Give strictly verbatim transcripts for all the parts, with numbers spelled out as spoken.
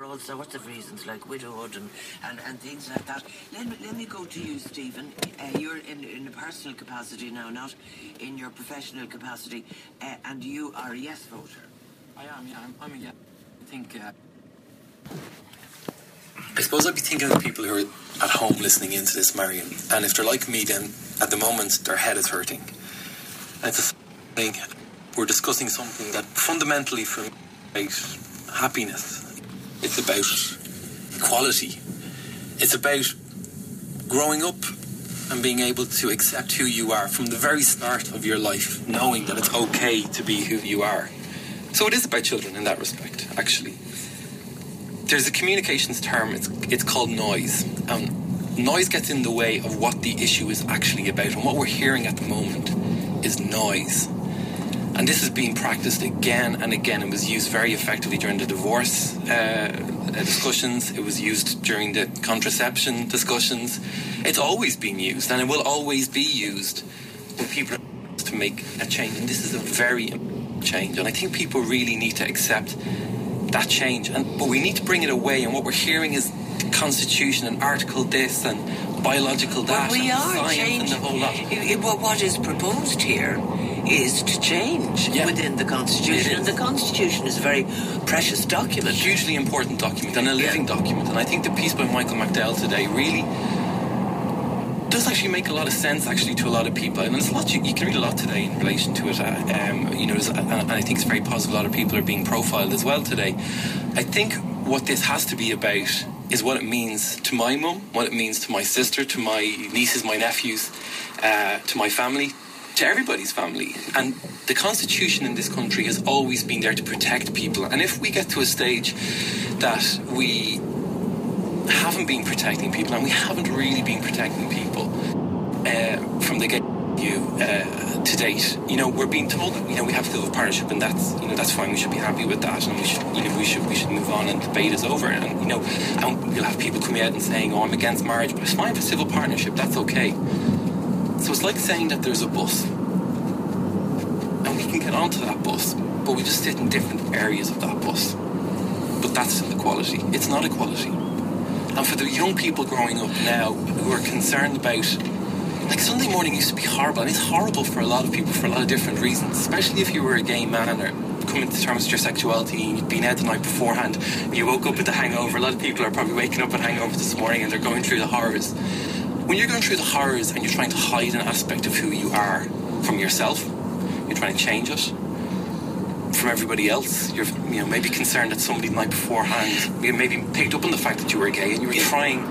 all sorts of reasons, like widowhood and, and, and things like that. Let me, let me go to you, Stephen. Uh, you're in, in a personal capacity now, not in your professional capacity, uh, and you are a yes voter. I am, yeah, I'm, I'm a yes. I think... Uh... I suppose I'd be thinking of the people who are at home listening into this, Marion, and if they're like me, then at the moment their head is hurting. And it's a thing. We're discussing something that fundamentally for me is about happiness. It's about equality. It's about growing up and being able to accept who you are from the very start of your life, knowing that it's okay to be who you are. So it is about children in that respect, actually. There's a communications term, it's, it's called noise. Um, noise gets in the way of what the issue is actually about, and what we're hearing at the moment is noise. And this is being practiced again and again. It was used very effectively during the divorce uh, discussions. It was used during the contraception discussions. It's always been used, and it will always be used when people are to make a change. And this is a very important change. And I think people really need to accept that change. And but we need to bring it away. And what we're hearing is the Constitution and Article this and biological that well, we and are science changing. and the whole lot. It, it, what is proposed here is to change yeah. within the Constitution, and the Constitution is a very precious document. A hugely important document and a living yeah. document. And I think the piece by Michael McDowell today really does actually make a lot of sense actually to a lot of people, and there's a lot you, you can read a lot today in relation to it. Uh, um, you know, and I think it's very positive. A lot of people are being profiled as well today. I think what this has to be about is what it means to my mum, what it means to my sister, to my nieces, my nephews, uh, to my family, to everybody's family. And the Constitution in this country has always been there to protect people. And if we get to a stage that we haven't been protecting people, and we haven't really been protecting people uh, from the get-you uh, to date, you know, we're being told that, you know, we have to do a partnership, and that's, you know, that's fine. We should be happy with that, and we should, you know, we should we should move on, and debate is over. And you know, and we'll have people coming out and saying, "Oh, I'm against marriage," but it's fine for civil partnership. That's okay. So it's like saying that there's a bus, and we can get onto that bus, but we just sit in different areas of that bus. But that's still equality. It's not equality. And for the young people growing up now who are concerned about, like, Sunday morning used to be horrible, and it's horrible for a lot of people for a lot of different reasons, especially if you were a gay man or coming to terms with your sexuality and you'd been out the night beforehand and you woke up with a hangover. A lot of people are probably waking up with hangovers this morning and they're going through the horrors. When you're going through the horrors and you're trying to hide an aspect of who you are from yourself, you're trying to change it from everybody else. You're, you know, maybe concerned that somebody the night beforehand, you maybe picked up on the fact that you were gay, and you were trying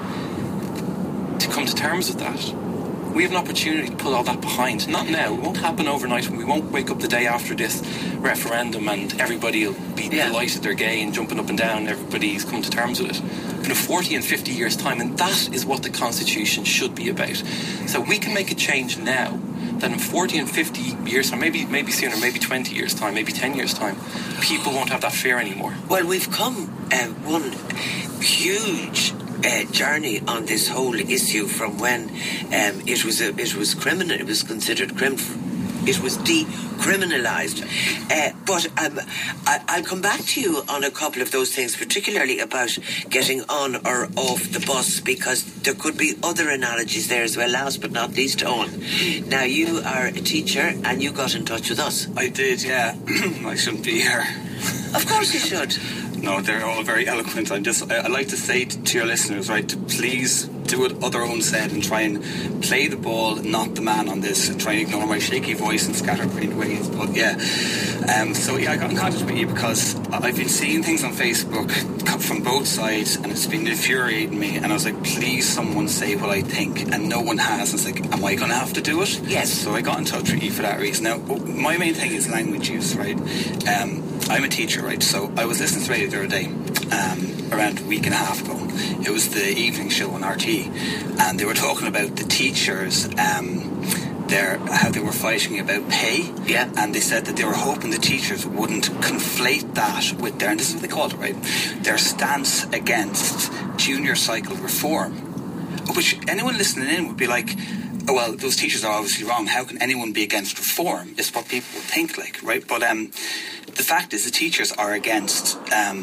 to come to terms with that. We have an opportunity to put all that behind. Not now. It won't happen overnight. We won't wake up the day after this referendum and everybody will be yeah. delighted they're gay and jumping up and down. Everybody's come to terms with it. In forty and fifty years' time, and that is what the Constitution should be about. So we can make a change now. Then in forty and fifty years time, maybe maybe sooner, maybe twenty years time, maybe ten years time, people won't have that fear anymore. Well, we've come uh, one huge uh, journey on this whole issue from when um, it was a, it was criminal, it was considered criminal. It was decriminalised. Uh, but um, I, I'll come back to you on a couple of those things, particularly about getting on or off the bus, because there could be other analogies there as well, last but not least, Owen. Now, you are a teacher and you got in touch with us. I did, yeah. I shouldn't be here. Of course you should. No, they're all very eloquent. I'm just, I, I'd like to say to, to your listeners, right, to please do what other Owen said and try and play the ball, not the man on this, and try and ignore my shaky voice and scatterbrained ways. But yeah, um, so yeah, I got in contact with you because I've been seeing things on Facebook from both sides, and it's been infuriating me. And I was like, please, someone say what I think, and no one has. And it's like, am I going to have to do it? Yes. So I got in touch with you for that reason. Now, my main thing is language use, right? Um, I'm a teacher, right? So I was listening to radio the other day, um, around a week and a half ago. It was the evening show on R T E, and they were talking about the teachers, um, their how they were fighting about pay. Yeah. And they said that they were hoping the teachers wouldn't conflate that with their, and this is what they called it, right? Their stance against junior cycle reform, which anyone listening in would be like, oh, well, those teachers are obviously wrong. How can anyone be against reform? Is what people would think, like, right? But um, the fact is, the teachers are against um,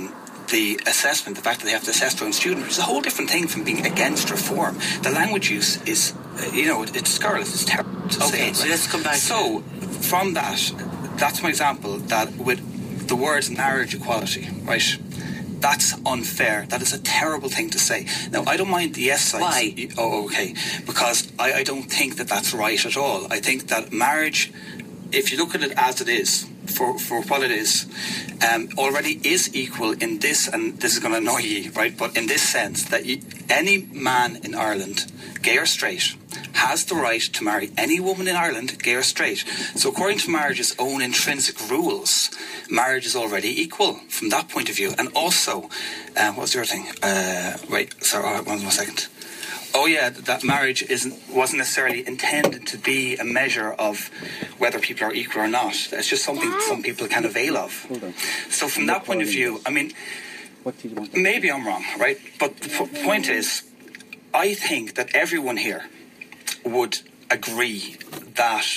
the assessment, the fact that they have to assess their own student, is a whole different thing from being against reform. The language use is, uh, you know, it's scurrilous, it's terrible to Okay, say. so let's come back. So, from that, that's my example, that with the words marriage equality, right, that's unfair. That is a terrible thing to say. Now, I don't mind the yes side. Why? Oh, okay. Because I, I don't think that that's right at all. I think that marriage, if you look at it as it is, for, for what it is, um, already is equal in this, and this is going to annoy you, right, but in this sense, that you, any man in Ireland, gay or straight, has the right to marry any woman in Ireland, gay or straight. So according to marriage's own intrinsic rules, marriage is already equal from that point of view. And also, uh, what was the other thing? Uh, wait, sorry, one more second. Oh yeah, that marriage isn't wasn't necessarily intended to be a measure of whether people are equal or not. It's just something some people can avail of. So from that point of view, I mean, maybe I'm wrong, right? But the p- point is, I think that everyone here would agree that,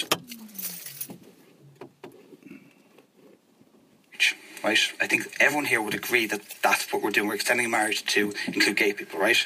right? I think everyone here would agree that that's what we're doing. We're extending marriage to include gay people, right?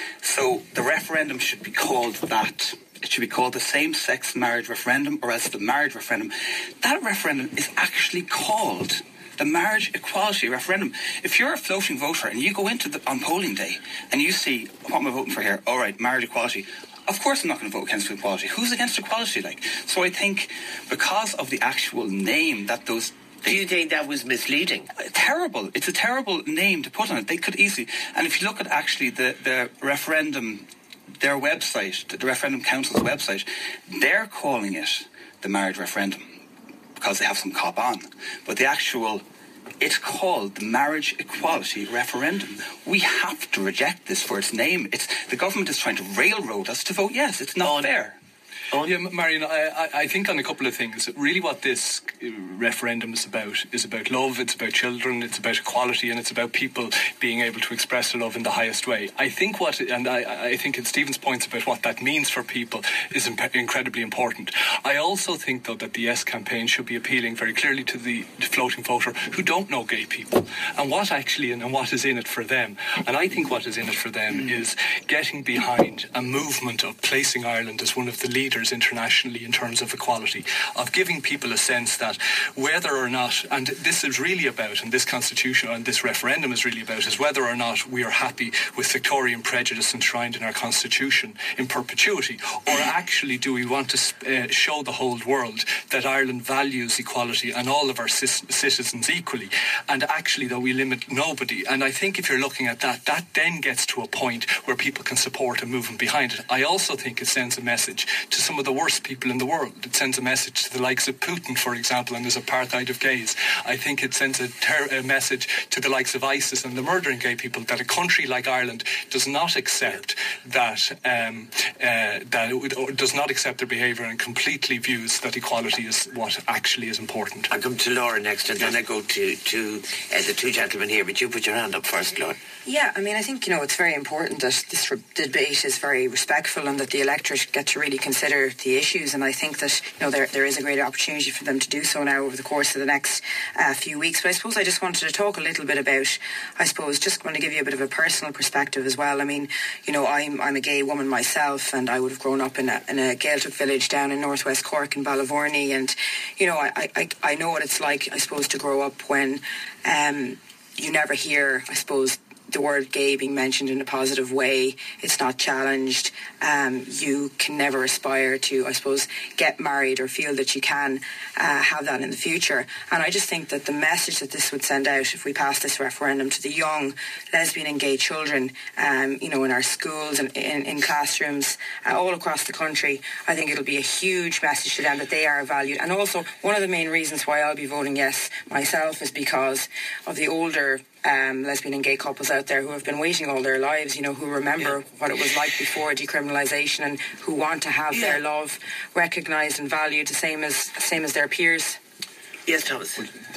So the referendum should be called that. It should be called the same-sex marriage referendum, or else the marriage referendum. That referendum is actually called the marriage equality referendum. If you're a floating voter and you go into the on polling day and you see, what am I voting for here? All right, marriage equality. Of course I'm not going to vote against equality. Who's against equality, like? So I think because of the actual name that those... Do you think that was misleading? Terrible. It's a terrible name to put on it. They could easily... And if you look at actually the, the referendum, their website, the Referendum Council's website, they're calling it the marriage referendum because they have some cop on. But the actual... It's called the Marriage Equality Referendum. We have to reject this for its name. It's the government is trying to railroad us to vote yes. It's not fair. Oh, yeah, Marion, I, I think on a couple of things. Really what this referendum is about is about love, it's about children, it's about equality, and it's about people being able to express their love in the highest way. I think what, and I, I think in Stephen's points about what that means for people is imp- incredibly important. I also think, though, that the Yes campaign should be appealing very clearly to the floating voter who don't know gay people, and what actually, and what is in it for them. And I think what is in it for them is getting behind a movement of placing Ireland as one of the leaders internationally in terms of equality, of giving people a sense that whether or not, and this is really about, and this constitution and this referendum is really about, is whether or not we are happy with Victorian prejudice enshrined in our constitution in perpetuity, or actually do we want to uh, show the whole world that Ireland values equality and all of our c- citizens equally, and actually that we limit nobody. And I think if you're looking at that, that then gets to a point where people can support a movement behind it. I also think it sends a message to some of the worst people in the world. It sends a message to the likes of Putin, for example, and his apartheid of gays. I think it sends a, ter- a message to the likes of ISIS and the murdering gay people that a country like Ireland does not accept that um, uh, that it does not accept their behaviour and completely views that equality is what actually is important. I come to Laura next, and then I go to to uh, the two gentlemen here. But you put your hand up first, Laura. Yeah, I mean, I think, you know, it's very important that this re- debate is very respectful and that the electorate get to really consider the issues. And I think that, you know, there there is a great opportunity for them to do so now over the course of the next uh, few weeks. But I suppose I just wanted to talk a little bit about, I suppose, just want to give you a bit of a personal perspective as well. I mean, you know, I'm I'm a gay woman myself, and I would have grown up in a, in a Gaeltacht village down in northwest Cork in Ballyvorney. And, you know, I, I, I know what it's like, I suppose, to grow up when um, you never hear, I suppose, the word gay being mentioned in a positive way. It's not challenged. Um, you can never aspire to, I suppose, get married or feel that you can uh, have that in the future. And I just think that the message that this would send out if we pass this referendum to the young lesbian and gay children, um, you know, in our schools and in, in classrooms uh, all across the country, I think it'll be a huge message to them that they are valued. And also, one of the main reasons why I'll be voting yes myself is because of the older Um, lesbian and gay couples out there who have been waiting all their lives, you know, who remember yeah. what it was like before decriminalisation and who want to have yeah. their love recognised and valued the same as same as their peers. Yes, Thomas. Well,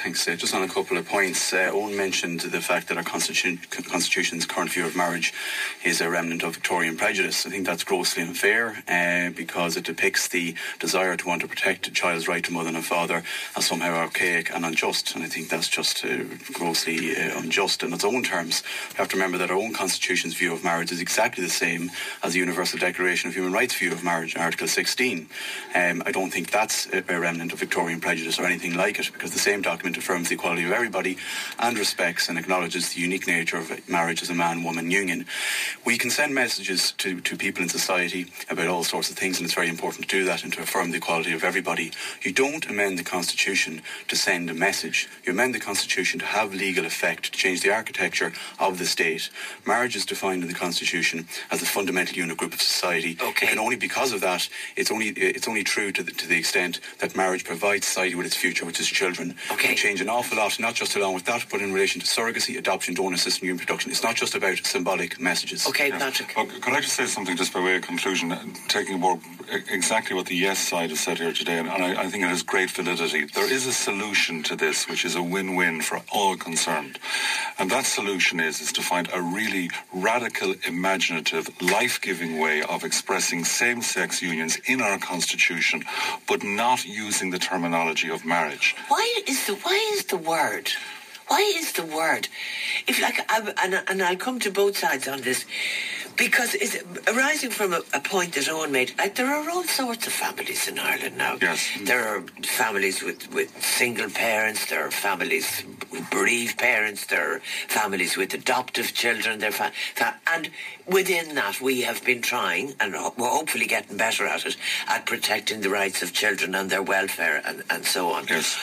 thanks. Uh, just on a couple of points. Uh, Owen mentioned the fact that our constitu- Constitution's current view of marriage is a remnant of Victorian prejudice. I think that's grossly unfair uh, because it depicts the desire to want to protect a child's right to mother and father as somehow archaic and unjust. And I think that's just uh, grossly uh, unjust in its own terms. We have to remember that our own Constitution's view of marriage is exactly the same as the Universal Declaration of Human Rights view of marriage, Article sixteen. Um, I don't think that's a, a remnant of Victorian prejudice or anything like it, because the same document affirms the equality of everybody and respects and acknowledges the unique nature of marriage as a man-woman union. We can send messages to, to people in society about all sorts of things, and it's very important to do that and to affirm the equality of everybody. You don't amend the Constitution to send a message. You amend the Constitution to have legal effect, to change the architecture of the state. Marriage is defined in the Constitution as a fundamental unit group of society. Okay. And only because of that, it's only it's only true to the, to the extent that marriage provides society with its future, which is children. Okay. We change an awful lot, not just along with that, but in relation to surrogacy, adoption, donor system, human production. It's not just about symbolic messages. Okay, Yeah. Patrick. Well, could I just say something just by way of conclusion, uh, taking aboard exactly what the yes side has said here today, and, and I, I think it has great validity. There is a solution to this, which is a win-win for all concerned. And that solution is, is to find a really radical, imaginative, life-giving way of expressing same-sex unions in our Constitution, but not using the terminology of marriage. Why is the why is the word? Why is the word? If like, I, and, and I'll come to both sides on this, because it's arising from a, a point that Owen made. Like, there are all sorts of families in Ireland now. Yes. There are families with, with single parents. There are families with bereaved parents. There are families with adoptive children. There fa- fa- and within that, we have been trying, and ho- we're hopefully getting better at it, at protecting the rights of children and their welfare and, and so on. Yes.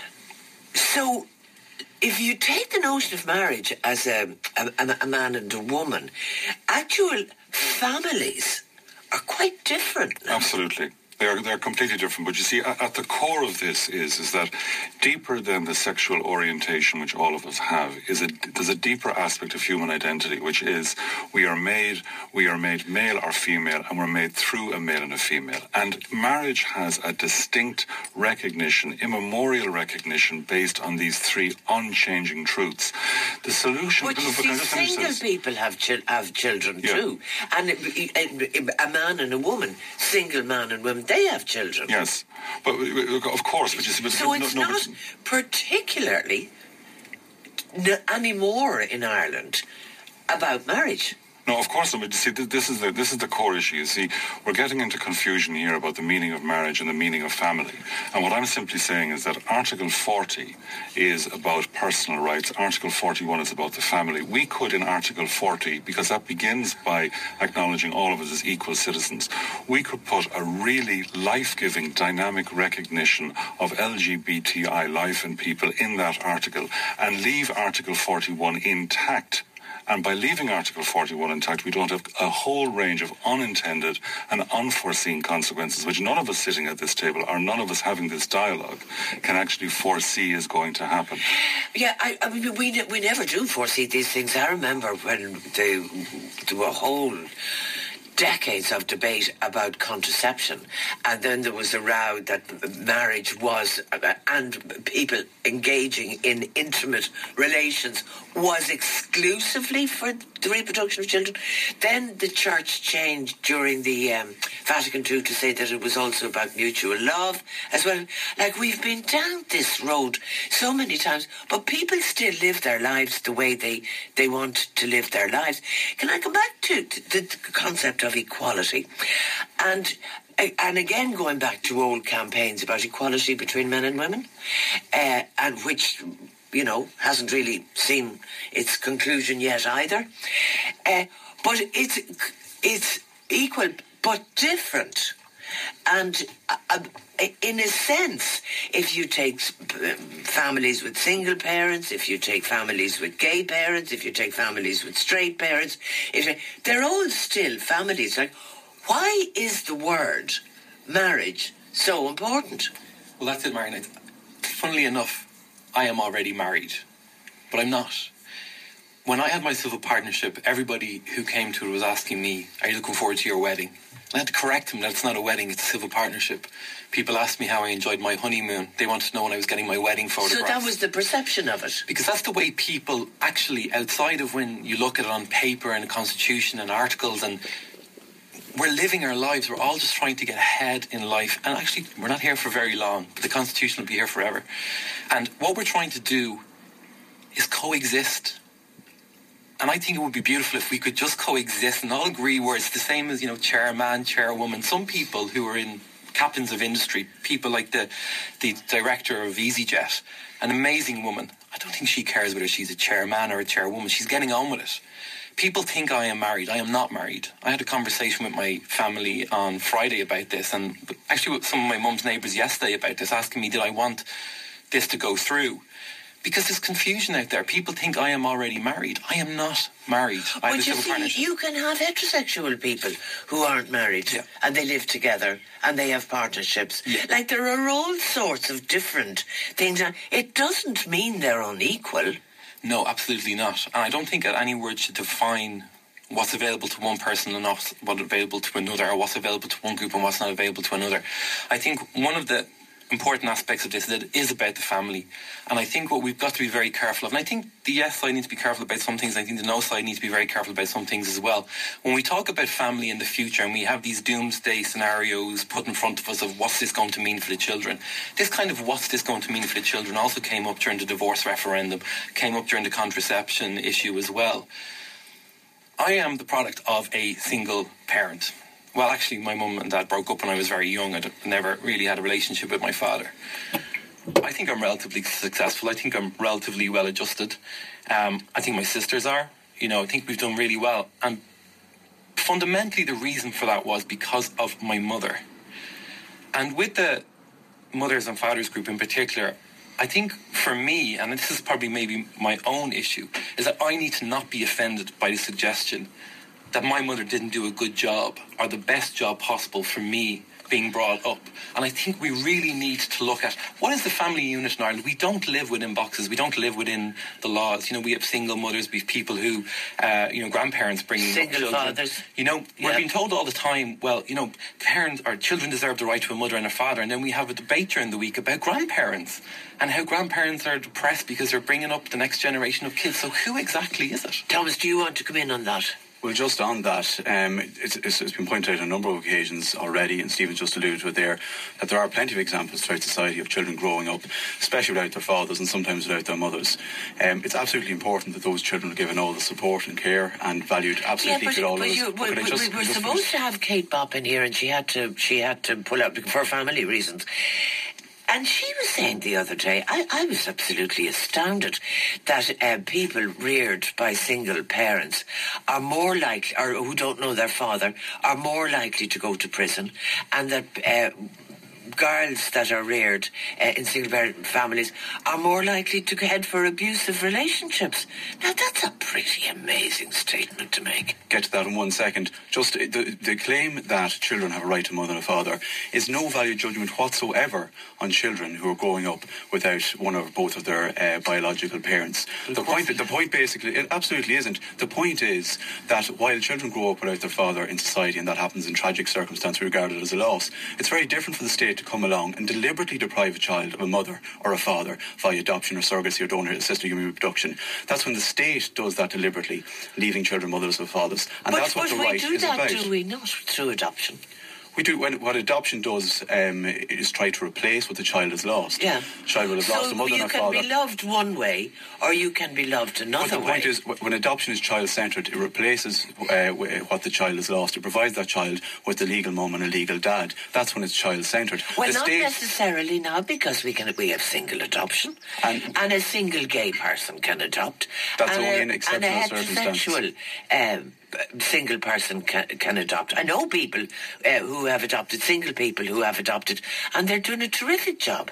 So, if you take the notion of marriage as a, a, a man and a woman, actual families are quite different now. Absolutely. They're, they're completely different. But you see, at, at the core of this is, is that deeper than the sexual orientation which all of us have, is a, there's a deeper aspect of human identity, which is we are made, we are made male or female, and we're made through a male and a female. And marriage has a distinct recognition, immemorial recognition, based on these three unchanging truths. The solution... But you look, see, can I just finish single this? people have chil- have children Yeah. too. And a, a man and a woman, single man and woman, they have children. Yes. But uh, of course, but you see... But, So no, it's no, not but- particularly n- anymore in Ireland about marriage. No, of course not. But you see, th- this is the this is the core issue. You see, we're getting into confusion here about the meaning of marriage and the meaning of family. And what I'm simply saying is that Article forty is about personal rights. Article forty-one is about the family. We could, in Article forty, because that begins by acknowledging all of us as equal citizens, we could put a really life-giving, dynamic recognition of L G B T I life and people in that article, and leave Article forty-one intact. And by leaving Article forty-one intact, we don't have a whole range of unintended and unforeseen consequences, which none of us sitting at this table, or none of us having this dialogue, can actually foresee is going to happen. Yeah, I, I mean, we ne- we never do foresee these things. I remember when they, there were whole decades of debate about contraception, and then there was a row that marriage was, uh, and people engaging in intimate relations was exclusively for the reproduction of children. Then the church changed during the um, Vatican two to say that it was also about mutual love as well. Like, we've been down this road so many times, but people still live their lives the way they, they want to live their lives. Can I come back to, to the concept of equality? And and again, going back to old campaigns about equality between men and women, uh, and which, you know, hasn't really seen its conclusion yet either. Uh, but it's it's equal but different. And uh, in a sense, if you take families with single parents, if you take families with gay parents, if you take families with straight parents, if, they're all still families. Like, why is the word marriage so important? Well, that's it, Marion. Funnily enough, I am already married, but I'm not. When I had my civil partnership, everybody who came to it was asking me, are you looking forward to your wedding? I had to correct him that it's not a wedding, it's a civil partnership. People asked me how I enjoyed my honeymoon. They wanted to know when I was getting my wedding photograph. So that was the perception of it. Because that's the way people actually, outside of when you look at it on paper and a constitution and articles, and we're living our lives, we're all just trying to get ahead in life. And actually, we're not here for very long, but the constitution will be here forever. And what we're trying to do is coexist. And I think it would be beautiful if we could just coexist and all agree where it's the same as, you know, chairman, chairwoman. Some people who are in captains of industry, people like the the director of EasyJet, an amazing woman. I don't think she cares whether she's a chairman or a chairwoman. She's getting on with it. People think I am married. I am not married. I had a conversation with my family on Friday about this, and actually with some of my mum's neighbours yesterday about this, asking me, did I want this to go through? Because there's confusion out there. People think I am already married. I am not married. I But you see, you can have heterosexual people who aren't married, yeah. and they live together and they have partnerships. Yeah. Like, there are all sorts of different things. It doesn't mean they're unequal. No, absolutely not. And I don't think that any word should define what's available to one person and not what's available to another, or what's available to one group and what's not available to another. I think one of the important aspects of this is that it is about the family, and I think what we've got to be very careful of, and I think the yes side needs to be careful about some things, and I think the no side needs to be very careful about some things as well. When we talk about family in the future and we have these doomsday scenarios put in front of us of what's this going to mean for the children, this kind of what's this going to mean for the children also came up during the divorce referendum, came up during the contraception issue as well. I am the product of a single parent. Well, actually, my mum and dad broke up when I was very young. I never really had a relationship with my father. I think I'm relatively successful. I think I'm relatively well adjusted. Um, I think my sisters are. You know, I think we've done really well. And fundamentally, the reason for that was because of my mother. And with the mothers and fathers group in particular, I think for me, and this is probably maybe my own issue, is that I need to not be offended by the suggestion that my mother didn't do a good job or the best job possible for me being brought up. And I think we really need to look at what is the family unit in Ireland. We don't live within boxes. We don't live within the laws. You know, we have single mothers, we have people who, uh, you know, grandparents bringing Single up children. fathers. You know, we're Yeah. being told all the time, well, you know, parents or children deserve the right to a mother and a father. And then we have a debate during the week about grandparents and how grandparents are depressed because they're bringing up the next generation of kids. So who exactly is it? Thomas, do you want to come in on that? Well, just on that, um, it's, it's, it's been pointed out on a number of occasions already, and Stephen just alluded to it there, that there are plenty of examples throughout society of children growing up, especially without their fathers and sometimes without their mothers. Um, it's absolutely important that those children are given all the support and care and valued absolutely yeah, but, equal. but you, but we, just, we were just supposed finish? to have Kate Bopp in here, and she had to she had to pull out for family reasons. And she was saying the other day, I, I was absolutely astounded that uh, people reared by single parents are more likely, or who don't know their father, are more likely to go to prison, and that uh, girls that are reared uh, in single parent families are more likely to head for abusive relationships. Now, that's a pretty amazing statement to make. Get to that in one second. Just the, the claim that children have a right to a mother and a father is no value judgment whatsoever on children who are growing up without one or both of their uh, biological parents. The point, the point basically, it absolutely isn't. The point is that while children grow up without their father in society, and that happens in tragic circumstance regarded as a loss, it's very different for the state to come along and deliberately deprive a child of a mother or a father via adoption or surrogacy or donor assisted human reproduction. That's when the state does that deliberately, leaving children mothers or fathers. And but, that's what but the right we do is that, about. do we not, through adoption? We do. When, what adoption does um, is try to replace what the child has lost. Yeah. The child will have so lost a mother and a you father. can be loved one way, or you can be loved another But the way. point is, when adoption is child-centred, it replaces uh, what the child has lost. It provides that child with a legal mum and a legal dad. That's when it's child-centred. Well, the not state, necessarily now, because we can we have single adoption, And- and, a single gay person can adopt. That's and only a, in exceptional and a circumstances. heterosexual um, single person can, can adopt. I know people uh, who have adopted, single people who have adopted, and they're doing a terrific job.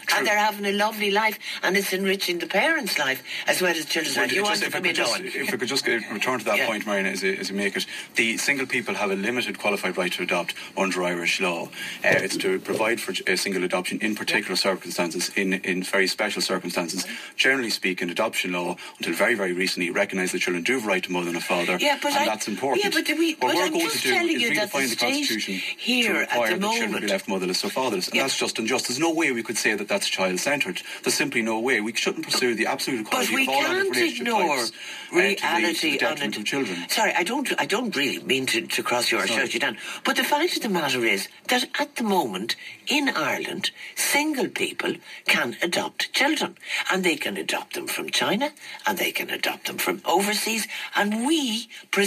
and they're having a lovely life, and it's enriching the parents' life as well as children's Well, life. You just, want to if, I come could in, just, Owen? if I could just get, return to that Yeah. point, Marina, as you, as you make it, the single people have a limited qualified right to adopt under Irish law. Uh, it's to provide for a single adoption in particular circumstances, in, in very special circumstances. Generally speaking, adoption law, until very, very recently, recognised that children do have a right to mother and a father, Yeah, but and I- that's important. yeah, but do we- what but we're I'm going just to do telling is you that the redefine the, state Constitution here to at require the that children moment- be left motherless or fatherless, and Yeah. that's just unjust. There's no way we could say that that's child-centred. There's simply no way. We shouldn't pursue the absolute But equality we of all other can't relationship ignore types uh, to the- to the reality on detriment it. of children. Sorry, I don't. I don't really mean to, to cross you or Sorry. shut you down. But the fact of the matter is that at the moment in Ireland, single people can adopt children, and they can adopt them from China, and they can adopt them from overseas, and we.